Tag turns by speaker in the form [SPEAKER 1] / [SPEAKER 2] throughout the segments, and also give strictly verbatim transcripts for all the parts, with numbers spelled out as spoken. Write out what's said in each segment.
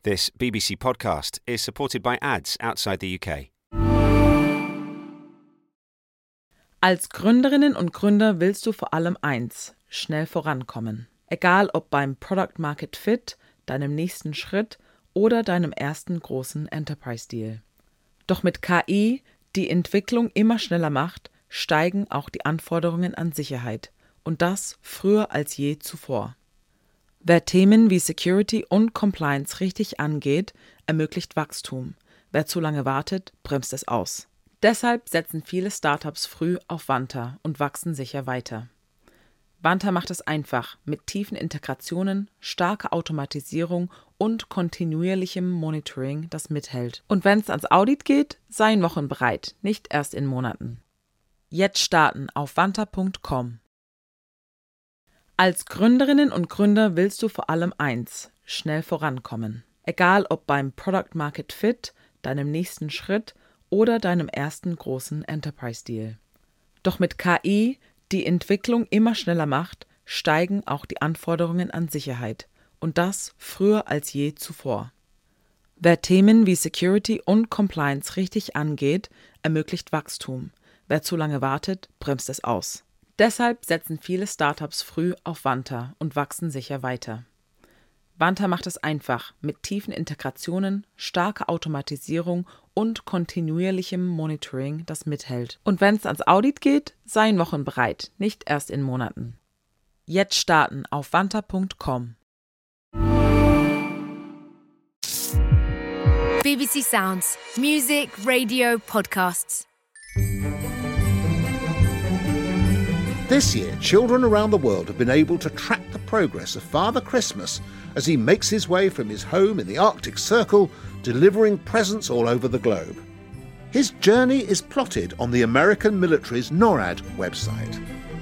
[SPEAKER 1] This B B C podcast is supported by ads outside the U K.
[SPEAKER 2] Als Gründerinnen und Gründer willst du vor allem eins: schnell vorankommen. Egal ob beim Product Market Fit, deinem nächsten Schritt oder deinem ersten großen Enterprise-Deal. Doch mit K I, die Entwicklung immer schneller macht, steigen auch die Anforderungen an Sicherheit. Und das früher als je zuvor. Wer Themen wie Security und Compliance richtig angeht, ermöglicht Wachstum. Wer zu lange wartet, bremst es aus. Deshalb setzen viele Startups früh auf Vanta und wachsen sicher weiter. Vanta macht es einfach mit tiefen Integrationen, starker Automatisierung und kontinuierlichem Monitoring, das mithält. Und wenn es ans Audit geht, seien Wochen bereit, nicht erst in Monaten. Jetzt starten auf vanta punkt com. Als Gründerinnen und Gründer willst du vor allem eins: schnell vorankommen. Egal ob beim Product Market Fit, deinem nächsten Schritt oder deinem ersten großen Enterprise-Deal. Doch mit K I, die Entwicklung immer schneller macht, steigen auch die Anforderungen an Sicherheit. Und das früher als je zuvor. Wer Themen wie Security und Compliance richtig angeht, ermöglicht Wachstum. Wer zu lange wartet, bremst es aus. Deshalb setzen viele Startups früh auf Vanta und wachsen sicher weiter. Vanta macht es einfach mit tiefen Integrationen, starker Automatisierung und kontinuierlichem Monitoring, das mithält. Und wenn es ans Audit geht, seien Wochen bereit, nicht erst in Monaten. Jetzt starten auf vanta punkt com.
[SPEAKER 3] B B C Sounds. Music, radio, podcasts.
[SPEAKER 4] This year, children around the world have been able to track the progress of Father Christmas as he makes his way from his home in the Arctic Circle, delivering presents all over the globe. His journey is plotted on the American military's NORAD website.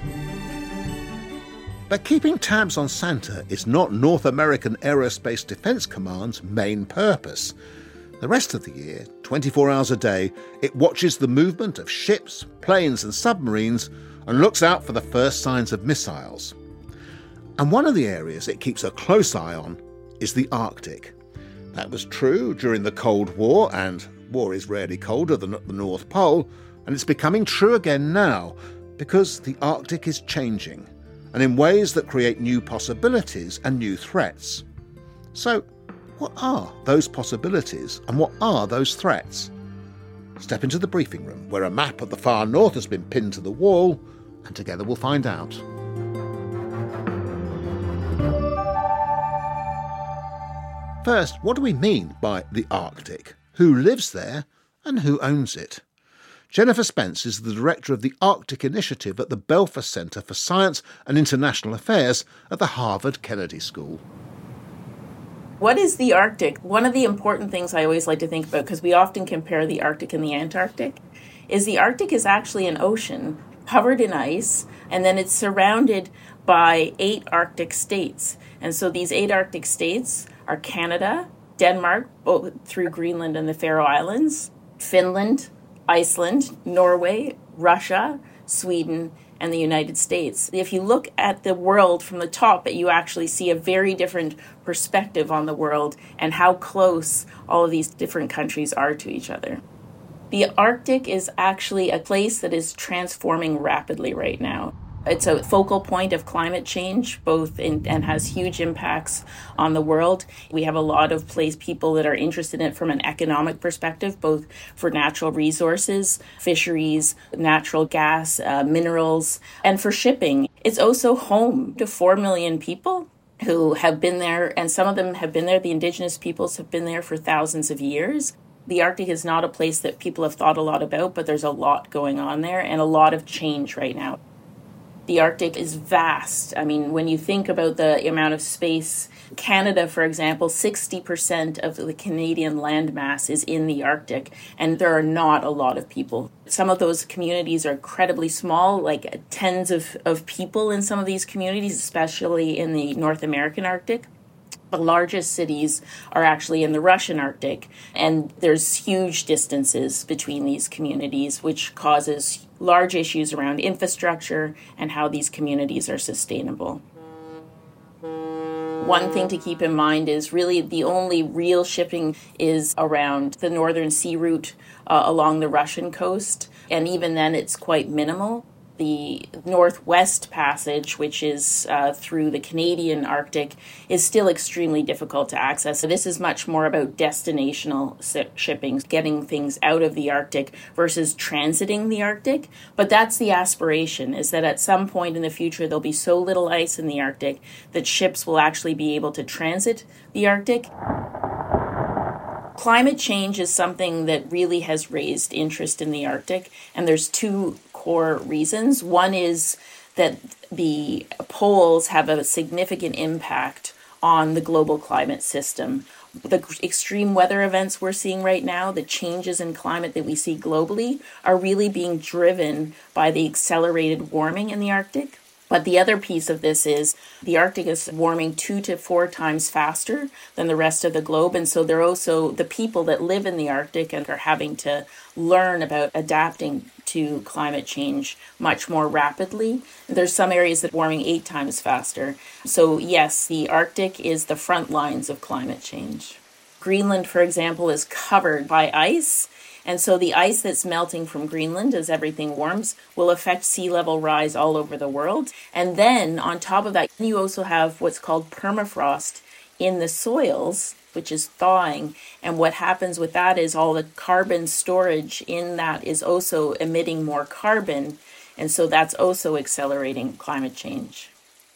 [SPEAKER 4] But keeping tabs on Santa is not North American Aerospace Defense Command's main purpose. The rest of the year, twenty-four hours a day, it watches the movement of ships, planes and submarines and looks out for the first signs of missiles. And one of the areas it keeps a close eye on is the Arctic. That was true during the Cold War, and war is rarely colder than at the North Pole, and it's becoming true again now because the Arctic is changing, and in ways that create new possibilities and new threats. So, what are those possibilities and what are those threats? Step into the briefing room, where a map of the far north has been pinned to the wall, and together we'll find out. First, what do we mean by the Arctic? Who lives there and who owns it? Jennifer Spence is the director of the Arctic Initiative at the Belfer Centre for Science and International Affairs at the Harvard Kennedy School.
[SPEAKER 5] What is the Arctic? One of the important things I always like to think about, because we often compare the Arctic and the Antarctic, is the Arctic is actually an ocean covered in ice, and then it's surrounded by eight Arctic states. And so these eight Arctic states are Canada, Denmark, both through Greenland and the Faroe Islands, Finland, Iceland, Norway, Russia, Sweden, and the United States. If you look at the world from the top, you actually see a very different perspective on the world and how close all of these different countries are to each other. The Arctic is actually a place that is transforming rapidly right now. It's a focal point of climate change, both in, and has huge impacts on the world. We have a lot of place people that are interested in it from an economic perspective, both for natural resources, fisheries, natural gas, uh, minerals, and for shipping. It's also home to four million people who have been there, and some of them have been there. The indigenous peoples have been there for thousands of years. The Arctic is not a place that people have thought a lot about, but there's a lot going on there and a lot of change right now. The Arctic is vast. I mean, when you think about the amount of space, Canada, for example, sixty percent of the Canadian landmass is in the Arctic, and there are not a lot of people. Some of those communities are incredibly small, like tens of, of people in some of these communities, especially in the North American Arctic. The largest cities are actually in the Russian Arctic, and there's huge distances between these communities, which causes large issues around infrastructure and how these communities are sustainable. One thing to keep in mind is really the only real shipping is around the northern sea route uh, along the Russian coast, and even then it's quite minimal. The Northwest Passage, which is uh, through the Canadian Arctic, is still extremely difficult to access. So this is much more about destinational shipping, getting things out of the Arctic versus transiting the Arctic. But that's the aspiration, is that at some point in the future, there'll be so little ice in the Arctic that ships will actually be able to transit the Arctic. Climate change is something that really has raised interest in the Arctic, and there's two core reasons. One is that the poles have a significant impact on the global climate system. The extreme weather events we're seeing right now, the changes in climate that we see globally, are really being driven by the accelerated warming in the Arctic. But the other piece of this is the Arctic is warming two to four times faster than the rest of the globe. And so they're also the people that live in the Arctic and are having to learn about adapting to climate change much more rapidly. There's some areas that are warming eight times faster. So yes, the Arctic is the front lines of climate change. Greenland, for example, is covered by ice. And so the ice that's melting from Greenland as everything warms will affect sea level rise all over the world. And then on top of that, you also have what's called permafrost in the soils, which is thawing. And what happens with that is all the carbon storage in that is also emitting more carbon. And so that's also accelerating climate change.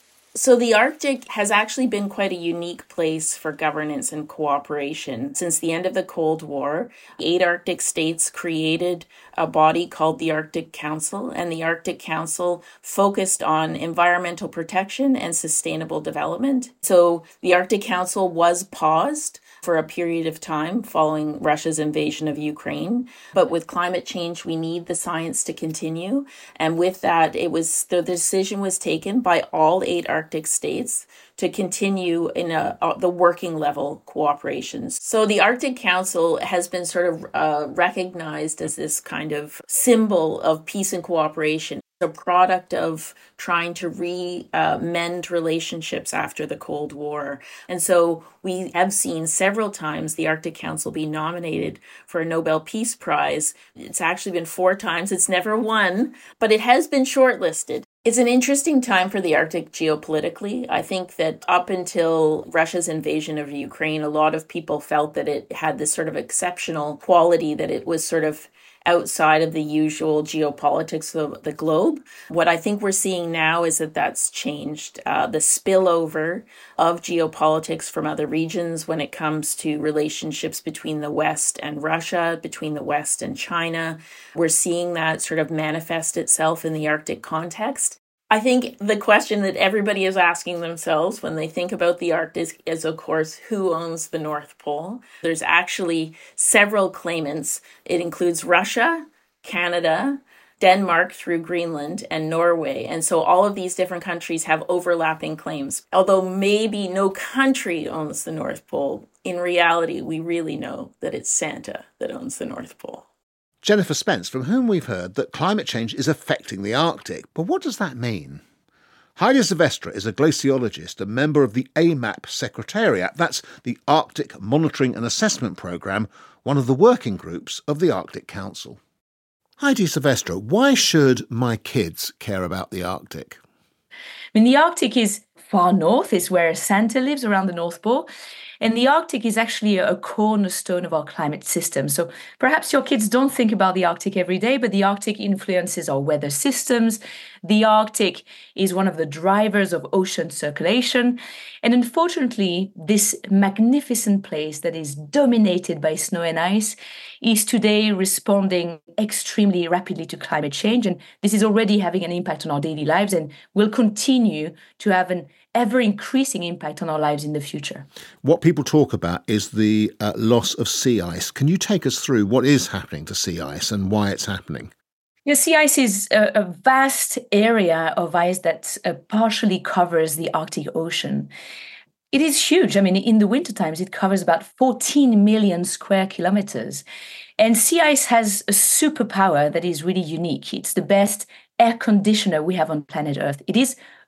[SPEAKER 5] So the Arctic has actually been quite a unique place for governance and cooperation. Since the end of the Cold War, eight Arctic states created a body called the Arctic Council, and the Arctic Council focused on environmental protection and sustainable development. So the Arctic Council was paused for a period of time following Russia's invasion of Ukraine. But with climate change, we need the science to continue. And with that, it was the decision was taken by all eight Arctic states to continue in a, uh, the working level cooperations. So the Arctic Council has been sort of uh, recognized as this kind of symbol of peace and cooperation, a product of trying to re-mend uh, relationships after the Cold War. And so we have seen several times the Arctic Council be nominated for a Nobel Peace Prize. It's actually been four times. It's never won, but it has been shortlisted. It's an interesting time for the Arctic geopolitically. I think that up until Russia's invasion of Ukraine, a lot of people felt that it had this sort of exceptional quality, that it was sort of outside of the usual geopolitics of the globe. What I think we're seeing now is that that's changed. Uh, the spillover of geopolitics from other regions when it comes to relationships between the West and Russia, between the West and China. We're seeing that sort of manifest itself in the Arctic context. I think the question that everybody is asking themselves when they think about the Arctic is, of course, who owns the North Pole? There's actually several claimants. It includes Russia, Canada, Denmark through Greenland, and Norway. And so all of these different countries have overlapping claims. Although maybe no country owns the North Pole, in reality, we really know that it's Santa that owns the North Pole.
[SPEAKER 4] Jennifer Spence, from whom we've heard that climate change is affecting the Arctic. But what does that mean? Heidi Silvestre is a glaciologist, a member of the A M A P Secretariat. That's the Arctic Monitoring and Assessment Programme, one of the working groups of the Arctic Council. Heidi Silvestre, why should my kids care about the Arctic?
[SPEAKER 6] I mean, the Arctic is far north, is where Santa lives, around the North Pole. And the Arctic is actually a cornerstone of our climate system. So perhaps your kids don't think about the Arctic every day, but the Arctic influences our weather systems. The Arctic is one of the drivers of ocean circulation. And unfortunately, this magnificent place that is dominated by snow and ice is today responding extremely rapidly to climate change. And this is already having an impact on our daily lives and will continue to have an ever-increasing impact on our lives in the future.
[SPEAKER 4] What people talk about is the uh, loss of sea ice. Can you take us through what is happening to sea ice and why it's happening?
[SPEAKER 6] Yeah, sea ice is a, a vast area of ice that uh, partially covers the Arctic Ocean. It is huge. I mean, in the winter times, it covers about fourteen million square kilometers. And sea ice has a superpower that is really unique. It's the best air conditioner we have on planet Earth. It is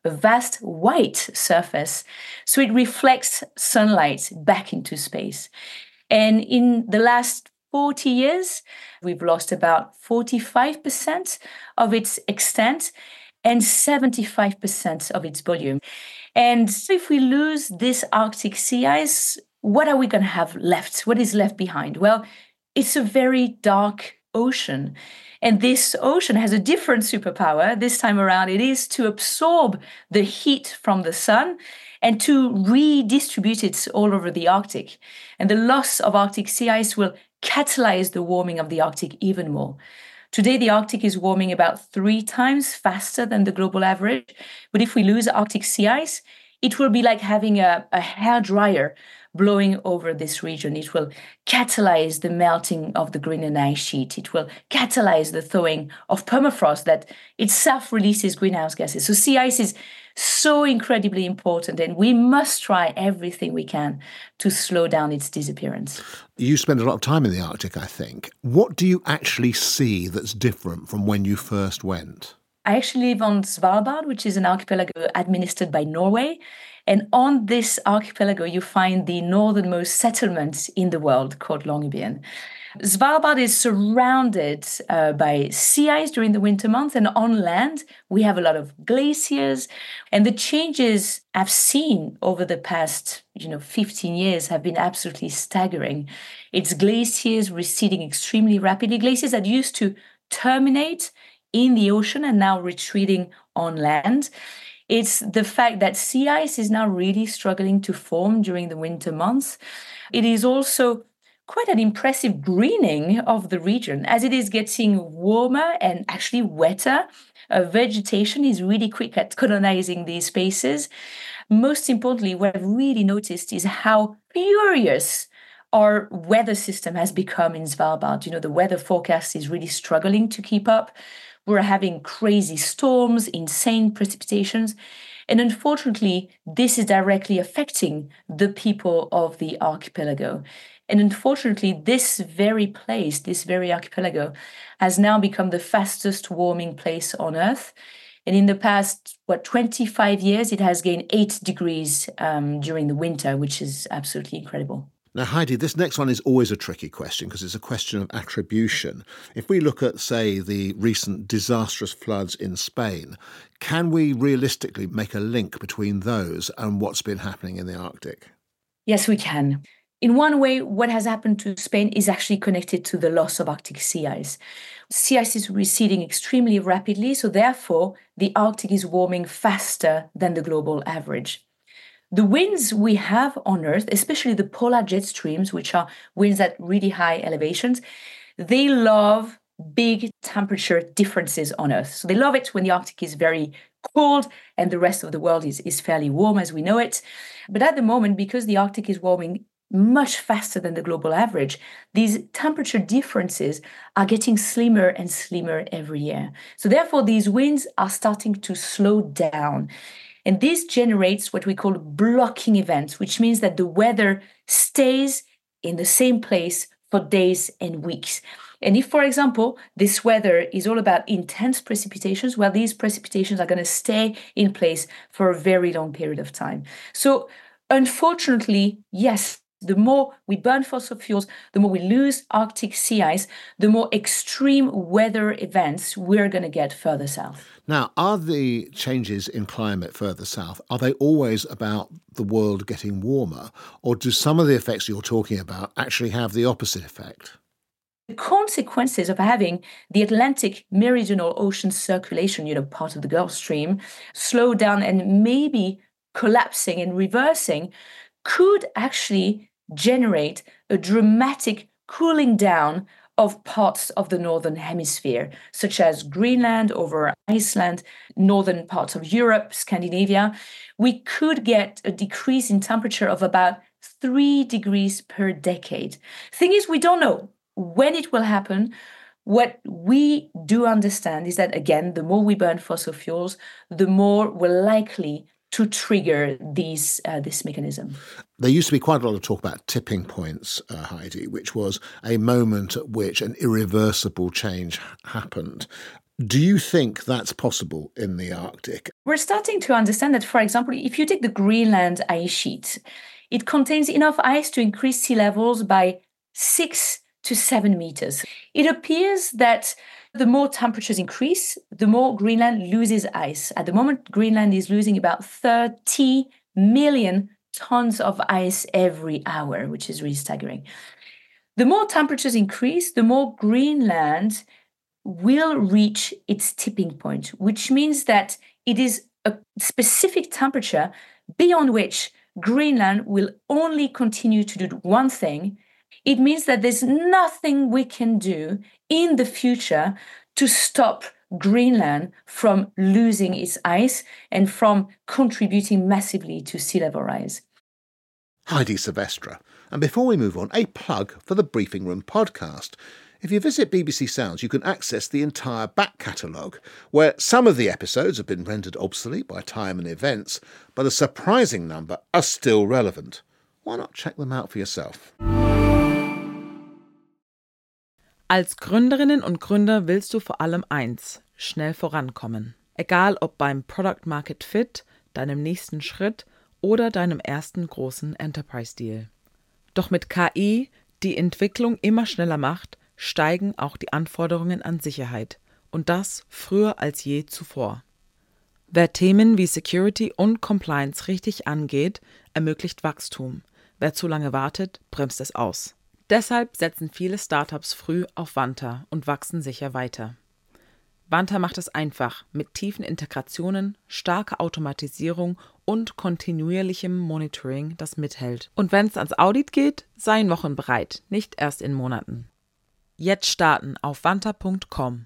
[SPEAKER 6] a vast white surface. So it reflects sunlight back into space. And in the last forty years, we've lost about forty-five percent of its extent and seventy-five percent of its volume. And if we lose this Arctic sea ice, what are we going to have left? What is left behind? Well, it's a very dark ocean. And this ocean has a different superpower. This time around, it is to absorb the heat from the sun and to redistribute it all over the Arctic. And the loss of Arctic sea ice will catalyze the warming of the Arctic even more. Today, the Arctic is warming about three times faster than the global average. But if we lose Arctic sea ice, it will be like having a, a hairdryer blowing over this region. It will catalyze the melting of the Greenland ice sheet. It will catalyze the thawing of permafrost that itself releases greenhouse gases. So sea ice is so incredibly important, and we must try everything we can to slow down its disappearance.
[SPEAKER 4] You spend a lot of time in the Arctic, I think. What do you actually see that's different from when you first went?
[SPEAKER 6] I actually live on Svalbard, which is an archipelago administered by Norway. And on this archipelago, you find the northernmost settlement in the world called Longyearbyen. Svalbard is surrounded uh, by sea ice during the winter months, and on land, we have a lot of glaciers. And the changes I've seen over the past, you know, fifteen years have been absolutely staggering. It's glaciers receding extremely rapidly, glaciers that used to terminate in the ocean and now retreating on land. It's the fact that sea ice is now really struggling to form during the winter months. It is also quite an impressive greening of the region. As it is getting warmer and actually wetter, uh, vegetation is really quick at colonizing these spaces. Most importantly, what I've really noticed is how furious our weather system has become in Svalbard. You know, the weather forecast is really struggling to keep up. We're having crazy storms, insane precipitations. And unfortunately, this is directly affecting the people of the archipelago. And unfortunately, this very place, this very archipelago, has now become the fastest warming place on Earth. And in the past, what, twenty-five years, it has gained eight degrees um, during the winter, which is absolutely incredible.
[SPEAKER 4] Now, Heidi, this next one is always a tricky question because it's a question of attribution. If we look at, say, the recent disastrous floods in Spain, can we realistically make a link between those and what's been happening in the Arctic?
[SPEAKER 6] Yes, we can. In one way, what has happened to Spain is actually connected to the loss of Arctic sea ice. Sea ice is receding extremely rapidly, so therefore the Arctic is warming faster than the global average. The winds we have on Earth, especially the polar jet streams, which are winds at really high elevations, they love big temperature differences on Earth. So they love it when the Arctic is very cold and the rest of the world is, is fairly warm as we know it. But at the moment, because the Arctic is warming much faster than the global average, these temperature differences are getting slimmer and slimmer every year. So therefore, these winds are starting to slow down. And this generates what we call blocking events, which means that the weather stays in the same place for days and weeks. And if, for example, this weather is all about intense precipitations, well, these precipitations are going to stay in place for a very long period of time. So unfortunately, yes, the more we burn fossil fuels, the more we lose Arctic sea ice, the more extreme weather events we're going to get further south.
[SPEAKER 4] Now, are the changes in climate further south, are they always about the world getting warmer? Or do some of the effects you're talking about actually have the opposite effect?
[SPEAKER 6] The consequences of having the Atlantic Meridional Ocean circulation, you know, part of the Gulf Stream, slow down and maybe collapsing and reversing could actually generate a dramatic cooling down of parts of the Northern Hemisphere, such as Greenland, over Iceland, northern parts of Europe, Scandinavia. We could get a decrease in temperature of about three degrees per decade. Thing is, we don't know when it will happen. What we do understand is that, again, the more we burn fossil fuels, the more we're likely to trigger these uh, this mechanism.
[SPEAKER 4] There used to be quite a lot of talk about tipping points, uh, Heidi, which was a moment at which an irreversible change happened. Do you think that's possible in the Arctic?
[SPEAKER 6] We're starting to understand that, for example, if you take the Greenland ice sheet, it contains enough ice to increase sea levels by six to seven meters. It appears that the more temperatures increase, the more Greenland loses ice. At the moment, Greenland is losing about thirty million tons of ice every hour, which is really staggering. The more temperatures increase, the more Greenland will reach its tipping point, which means that it is a specific temperature beyond which Greenland will only continue to do one thing. It means that there's nothing we can do in the future to stop Greenland from losing its ice and from contributing massively to sea level rise.
[SPEAKER 4] Heidi Silvestre. And before we move on, a plug for the Briefing Room podcast. If you visit B B C Sounds, you can access the entire back catalogue, where some of the episodes have been rendered obsolete by time and events, but a surprising number are still relevant. Why not check them out for yourself?
[SPEAKER 2] Als Gründerinnen und Gründer willst du vor allem eins: schnell vorankommen. Egal ob beim Product Market Fit, deinem nächsten Schritt oder deinem ersten großen Enterprise-Deal. Doch mit K I, die Entwicklung immer schneller macht, steigen auch die Anforderungen an Sicherheit, und das früher als je zuvor. Wer Themen wie Security und Compliance richtig angeht, ermöglicht Wachstum. Wer zu lange wartet, bremst es aus. Deshalb setzen viele Startups früh auf Vanta und wachsen sicher weiter. Vanta macht es einfach mit tiefen Integrationen, starker Automatisierung und kontinuierlichem Monitoring, das mithält. Und wenn es ans Audit geht, seien Wochen bereit, nicht erst in Monaten. Jetzt starten auf vanta punkt com.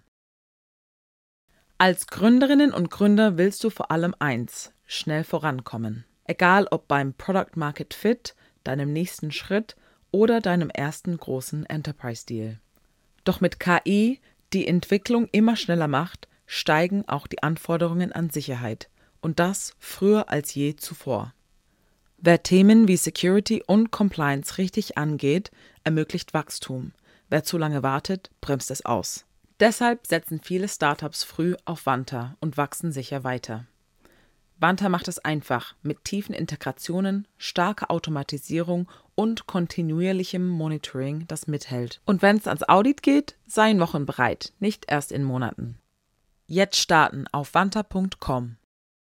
[SPEAKER 2] Als Gründerinnen und Gründer willst du vor allem eins: schnell vorankommen. Egal ob beim Product Market Fit, deinem nächsten Schritt oder deinem ersten großen Enterprise-Deal. Doch mit K I, die Entwicklung immer schneller macht, steigen auch die Anforderungen an Sicherheit, und das früher als je zuvor. Wer Themen wie Security und Compliance richtig angeht, ermöglicht Wachstum. Wer zu lange wartet, bremst es aus. Deshalb setzen viele Startups früh auf Vanta und wachsen sicher weiter. Vanta macht es einfach mit tiefen Integrationen, starker Automatisierung und kontinuierlichem Monitoring, das mithält. Und wenn es ans Audit geht, seien Wochen bereit, nicht erst in Monaten. Jetzt starten auf vanta punkt com.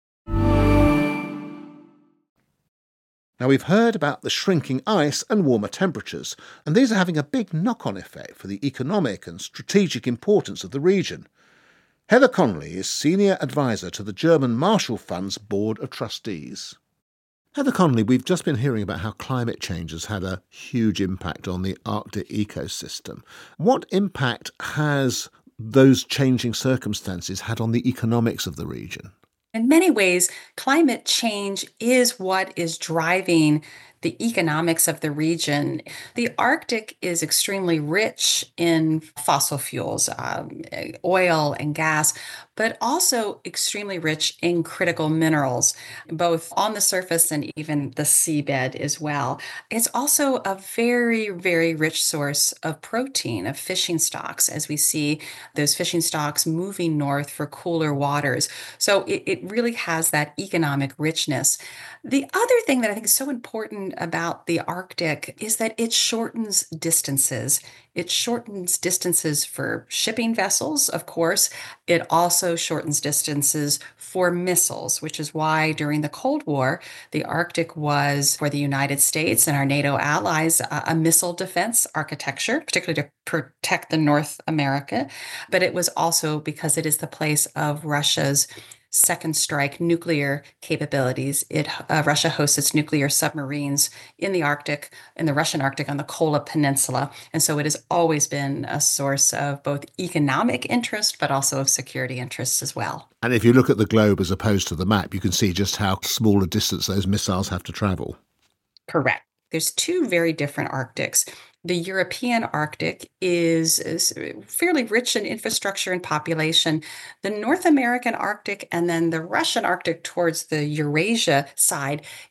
[SPEAKER 4] Now, we've heard about the shrinking ice and warmer temperatures, and these are having a big knock-on effect for the economic and strategic importance of the region. Heather Connolly is Senior Advisor to the German Marshall Fund's Board of Trustees. Heather Connolly, we've just been hearing about how climate change has had a huge impact on the Arctic ecosystem. What impact has those changing circumstances had on the economics of the region?
[SPEAKER 7] In many ways, climate change is what is driving the economics of the region. The Arctic is extremely rich in fossil fuels, um, oil and gas, but also extremely rich in critical minerals, both on the surface and even the seabed as well. It's also a very, very rich source of protein, of fishing stocks, as we see those fishing stocks moving north for cooler waters. So it, it really has that economic richness. The other thing that I think is so important about the Arctic is that it shortens distances. It shortens distances for shipping vessels, of course. It also shortens distances for missiles, which is why during the Cold War, the Arctic was, for the United States and our NATO allies, a, a missile defense architecture, particularly to protect the North America. But it was also because it is the place of Russia's second strike nuclear capabilities. It uh, Russia hosts its nuclear submarines in the Arctic, in the Russian Arctic on the Kola Peninsula. And so it has always been a source of both economic interest, but also of security interests as well.
[SPEAKER 4] And if you look at the globe as opposed to the map, you can see just how small a distance those missiles have to travel.
[SPEAKER 7] Correct. There's two very different Arctics. The European Arctic is, is fairly rich in infrastructure and population. The North American Arctic and then the Russian Arctic towards the Eurasia side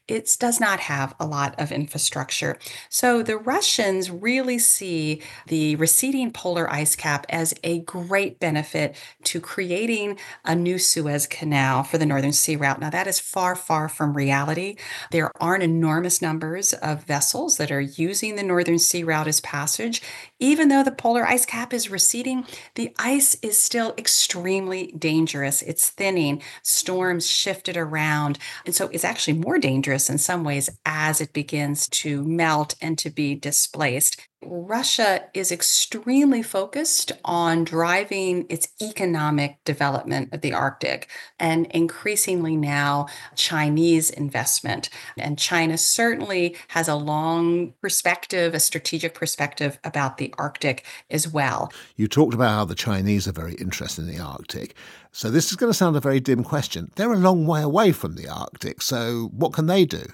[SPEAKER 7] it does not have a lot of infrastructure. So the Russians really see the receding polar ice cap as a great benefit to creating a new Suez Canal for the Northern Sea Route. Now, that is far, far from reality. There aren't enormous numbers of vessels that are using the Northern Sea Route as passage. Even though the polar ice cap is receding, the ice is still extremely dangerous. It's thinning, storms shifted around, and so it's actually more dangerous in some ways as it begins to melt and to be displaced. Russia is extremely focused on driving its economic development of the Arctic, and increasingly now Chinese investment. And China certainly has a long perspective, a strategic perspective about the Arctic as well.
[SPEAKER 4] You talked about how the Chinese are very interested in the Arctic. So this is going to sound a very dim question. They're a long way away from the Arctic, so what can they do?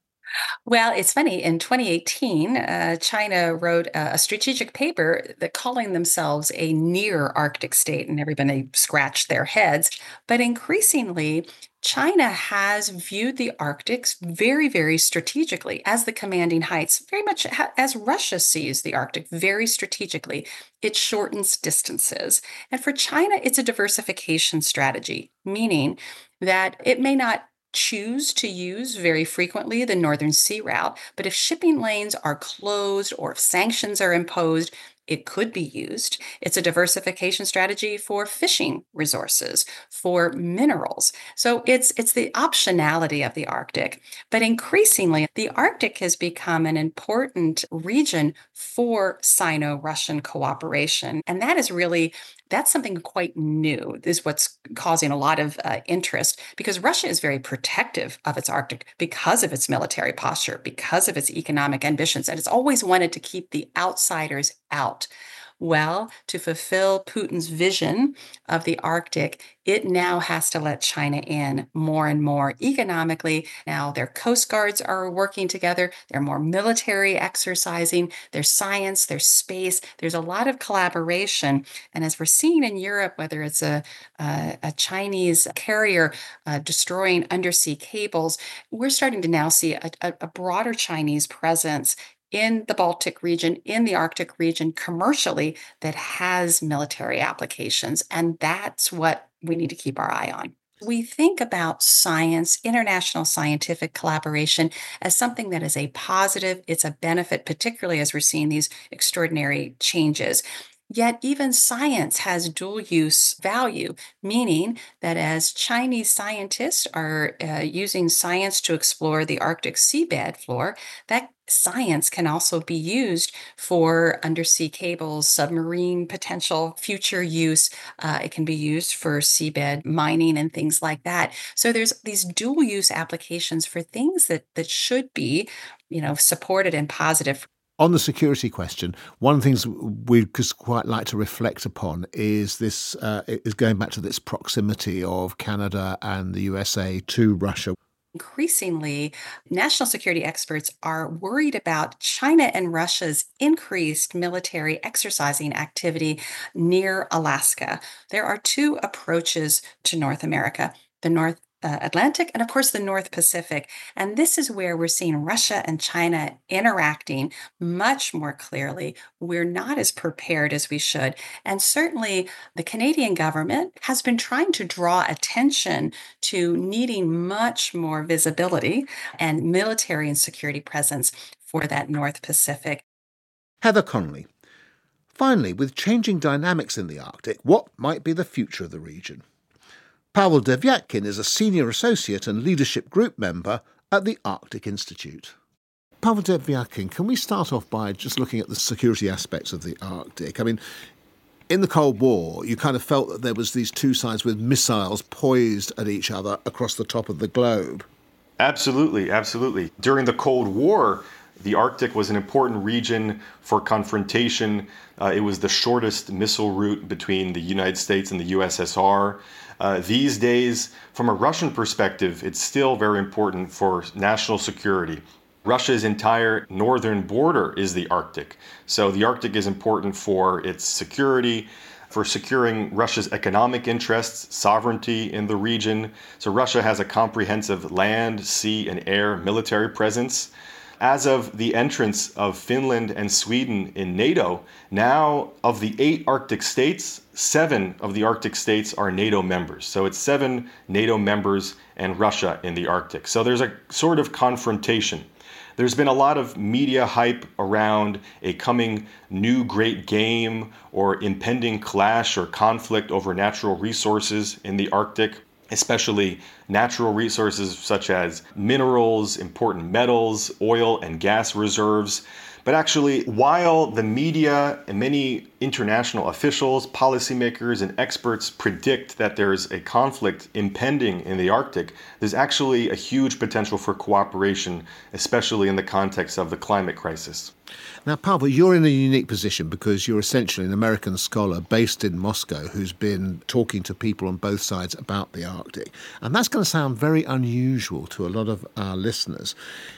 [SPEAKER 7] Well, it's funny. In twenty eighteen, uh, China wrote a, a strategic paper that calling themselves a near Arctic state, and everybody scratched their heads. But increasingly, China has viewed the Arctic very, very strategically as the commanding heights, very much ha- as Russia sees the Arctic very strategically. It shortens distances. And for China, it's a diversification strategy, meaning that it may not choose to use very frequently the Northern Sea Route, but if shipping lanes are closed or if sanctions are imposed, it could be used. It's a diversification strategy for fishing resources, for minerals. So it's it's the optionality of the Arctic. But increasingly, the Arctic has become an important region for Sino-Russian cooperation. And that is really, that's something quite new. This is what's causing a lot of uh, interest, because Russia is very protective of its Arctic because of its military posture, because of its economic ambitions, and it's always wanted to keep the outsiders out. Well, to fulfill Putin's vision of the Arctic, it now has to let China in more and more economically. Now their coast guards are working together. They're more military exercising. There's science, there's space. There's a lot of collaboration. And as we're seeing in Europe, whether it's a, a, a Chinese carrier uh, destroying undersea cables, we're starting to now see a, a, a broader Chinese presence in the Baltic region, in the Arctic region, commercially, that has military applications. And that's what we need to keep our eye on. We think about science, international scientific collaboration, as something that is a positive, it's a benefit, particularly as we're seeing these extraordinary changes. Yet even science has dual use value, meaning that as Chinese scientists are uh, using science to explore the Arctic seabed floor, that science can also be used for undersea cables, submarine potential future use. Uh, it can be used for seabed mining and things like that. So there's these dual use applications for things that that should be, you know, supported and positive.
[SPEAKER 4] On the security question, one of the things we'd just quite like to reflect upon is this uh, is going back to this proximity of Canada and the U S A to Russia.
[SPEAKER 7] Increasingly, national security experts are worried about China and Russia's increased military exercising activity near Alaska. There are two approaches to North America, the North Uh, Atlantic, and of course the North Pacific. And this is where we're seeing Russia and China interacting much more clearly. We're not as prepared as we should. And certainly the Canadian government has been trying to draw attention to needing much more visibility and military and security presence for that North Pacific.
[SPEAKER 4] Heather Connolly. Finally, with changing dynamics in the Arctic, what might be the future of the region? Pavel Devyatkin is a senior associate and leadership group member at the Arctic Institute. Pavel Devyatkin, can we start off by just looking at the security aspects of the Arctic? I mean, in the Cold War, you kind of felt that there was these two sides with missiles poised at each other across the top of the globe.
[SPEAKER 8] Absolutely, absolutely. During the Cold War, the Arctic was an important region for confrontation. Uh, it was the shortest missile route between the United States and the U S S R. Uh, these days, from a Russian perspective, it's still very important for national security. Russia's entire northern border is the Arctic. So the Arctic is important for its security. for securing Russia's economic interests, sovereignty in the region. So Russia has a comprehensive land, sea, and air military presence. As of the entrance of Finland and Sweden in NATO, now of the eight Arctic states, seven of the Arctic states are NATO members. So it's seven NATO members and Russia in the Arctic. So there's a sort of confrontation. There's been a lot of media hype around a coming new great game or impending clash or conflict over natural resources in the Arctic, especially natural resources such as minerals, important metals, oil and gas reserves. But actually, while the media and many international officials, policymakers, and experts predict that there's a conflict impending in the Arctic, there's actually a huge potential for cooperation, especially in the context of the climate crisis.
[SPEAKER 4] Now, Pavel, you're in a unique position because you're essentially an American scholar based in Moscow who's been talking to people on both sides about the Arctic. And that's going to sound very unusual to a lot of our listeners.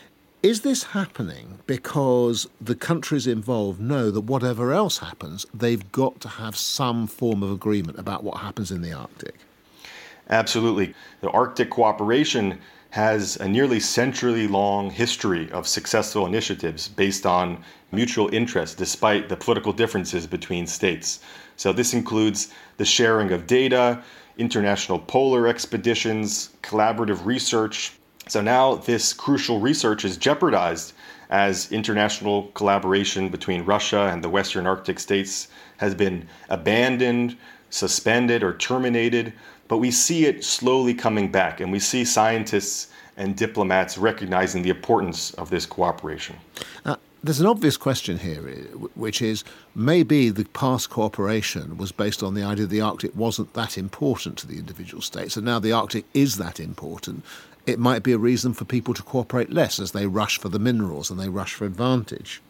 [SPEAKER 4] Is this happening because the countries involved know that whatever else happens, they've got to have some form of agreement about what happens in the Arctic?
[SPEAKER 8] Absolutely. The Arctic cooperation has a nearly century-long history of successful initiatives based on mutual interest, despite the political differences between states. So this includes the sharing of data, international polar expeditions, collaborative research. So now this crucial research is jeopardized as international collaboration between Russia and the Western Arctic states has been abandoned, suspended, or terminated. But we see it slowly coming back, and we see scientists and diplomats recognizing the importance of this cooperation.
[SPEAKER 4] Uh, there's an obvious question here, which is maybe the past cooperation was based on the idea the Arctic wasn't that important to the individual states, and now the Arctic is that important. It might be a reason for people to cooperate less as they rush for the minerals and they rush for advantage.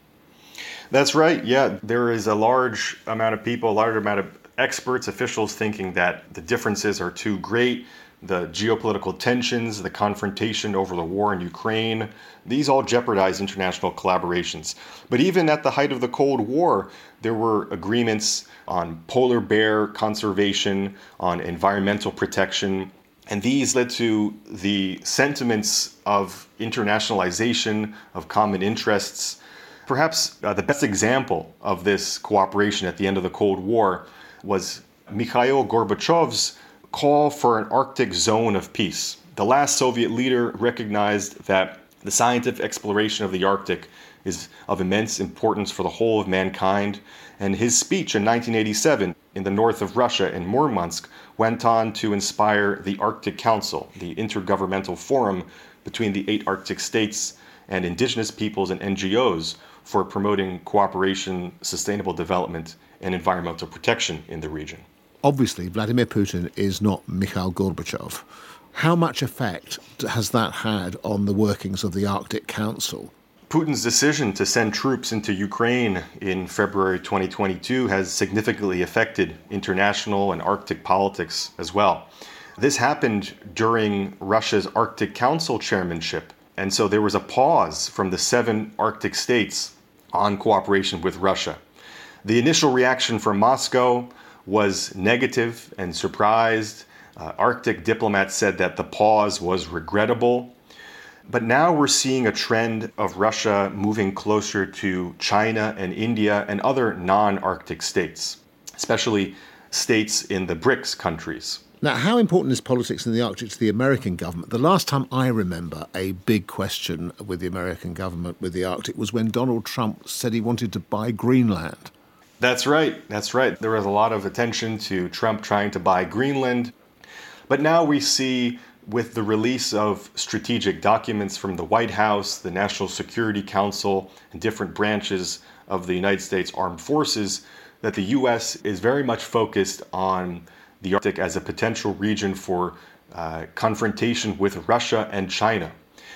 [SPEAKER 8] That's right. Yeah, there is a large amount of people, a large amount of experts, officials thinking that the differences are too great. The geopolitical tensions, the confrontation over the war in Ukraine, these all jeopardize international collaborations. But even at the height of the Cold War, there were agreements on polar bear conservation, on environmental protection. And these led to the sentiments of internationalization, of common interests. Perhaps uh, the best example of this cooperation at the end of the Cold War was Mikhail Gorbachev's call for an Arctic zone of peace. The last Soviet leader recognized that the scientific exploration of the Arctic is of immense importance for the whole of mankind, and his speech in nineteen eighty-seven in the north of Russia in Murmansk went on to inspire the Arctic Council, the intergovernmental forum between the eight Arctic states and indigenous peoples and N G Os for promoting cooperation, sustainable development, and environmental protection in the region.
[SPEAKER 4] Obviously, Vladimir Putin is not Mikhail Gorbachev. How much effect has that had on the workings of the Arctic Council?
[SPEAKER 8] Putin's decision to send troops into Ukraine in February twenty twenty-two has significantly affected international and Arctic politics as well. This happened during Russia's Arctic Council chairmanship, and so there was a pause from the seven Arctic states on cooperation with Russia. The initial reaction from Moscow was negative and surprised. Uh, Arctic diplomats said that the pause was regrettable. But now we're seeing a trend of Russia moving closer to China and India and other non-Arctic states, especially states in the BRICS countries.
[SPEAKER 4] Now, how important is politics in the Arctic to the American government? The last time I remember a big question with the American government with the Arctic was when Donald Trump said he wanted to buy Greenland.
[SPEAKER 8] That's right. That's right. There was a lot of attention to Trump trying to buy Greenland. But now we see, with the release of strategic documents from the White House, the National Security Council, and different branches of the United States Armed Forces, that the U S is very much focused on the Arctic as a potential region for uh, confrontation with Russia and China.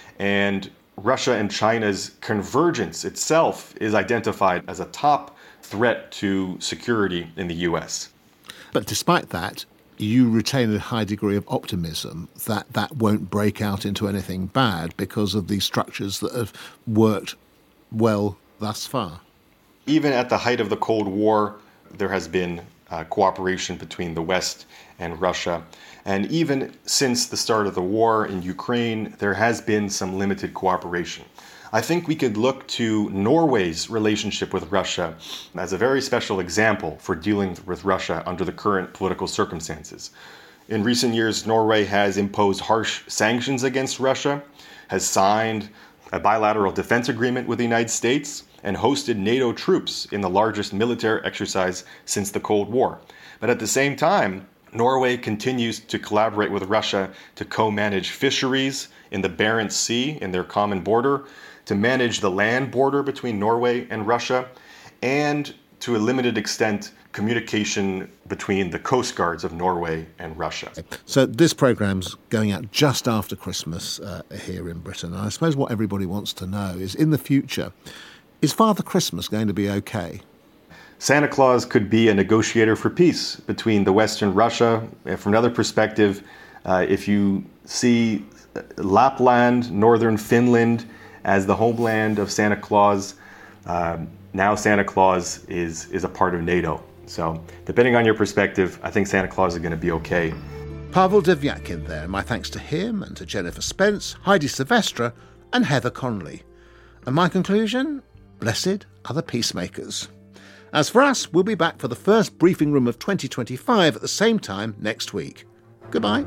[SPEAKER 8] And Russia and China's convergence itself is identified as a top threat to security in the U S.
[SPEAKER 4] But despite that, you retain a high degree of optimism that that won't break out into anything bad because of the structures that have worked well thus far.
[SPEAKER 8] Even at the height of the Cold War, there has been uh, cooperation between the West and Russia. And even since the start of the war in Ukraine, there has been some limited cooperation. I think we could look to Norway's relationship with Russia as a very special example for dealing with Russia under the current political circumstances. In recent years, Norway has imposed harsh sanctions against Russia, has signed a bilateral defense agreement with the United States, and hosted NATO troops in the largest military exercise since the Cold War. But at the same time, Norway continues to collaborate with Russia to co-manage fisheries in the Barents Sea in their common border, to manage the land border between Norway and Russia, and to a limited extent, communication between the coast guards of Norway and Russia.
[SPEAKER 4] So this programme's going out just after Christmas uh, here in Britain. And I suppose what everybody wants to know is, in the future, is Father Christmas going to be okay?
[SPEAKER 8] Santa Claus could be a negotiator for peace between the West and Russia. And from another perspective, uh, if you see Lapland, northern Finland, as the homeland of Santa Claus, um, now Santa Claus is, is a part of NATO. So depending on your perspective, I think Santa Claus is going to be okay.
[SPEAKER 4] Pavel Devyakin there. My thanks to him and to Jennifer Spence, Heidi Silvestre and Heather Connolly. And my conclusion? Blessed are the peacemakers. As for us, we'll be back for the first briefing room of twenty twenty-five at the same time next week. Goodbye.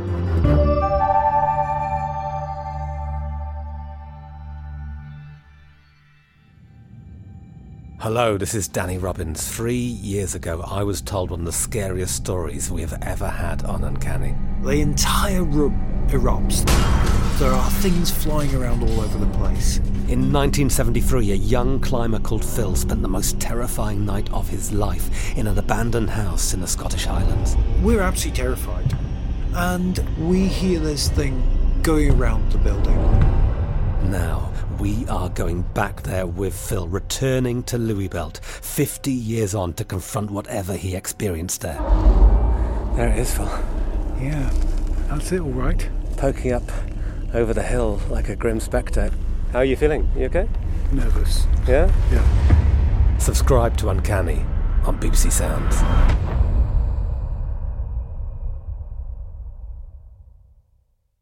[SPEAKER 9] Hello, this is Danny Robbins. Three years ago, I was told one of the scariest stories we have ever had on Uncanny.
[SPEAKER 10] The entire room erupts. There are things flying around all over the place.
[SPEAKER 9] In nineteen seventy-three, a young climber called Phil spent the most terrifying night of his life in an abandoned house in the Scottish Highlands.
[SPEAKER 10] We're absolutely terrified. And we hear this thing going around the building.
[SPEAKER 9] Now, we are going back there with Phil, returning to Louisbelt, fifty years on, to confront whatever he experienced there. There it is, Phil.
[SPEAKER 10] Yeah, that's it, all right.
[SPEAKER 9] Poking up over the hill like a grim spectre. How are you feeling? You okay?
[SPEAKER 10] Nervous.
[SPEAKER 9] Yeah?
[SPEAKER 10] Yeah.
[SPEAKER 9] Subscribe to Uncanny on B B C Sounds.